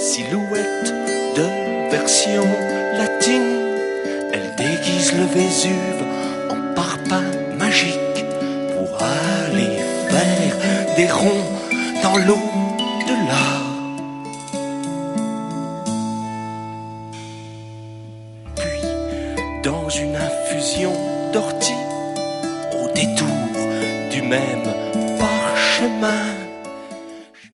silhouette de version latine. Elle déguise le Vésuve en parpaing magique pour aller faire des ronds dans l'au-delà. Puis, dans une infusion d'ortie, au détour du même parchemin,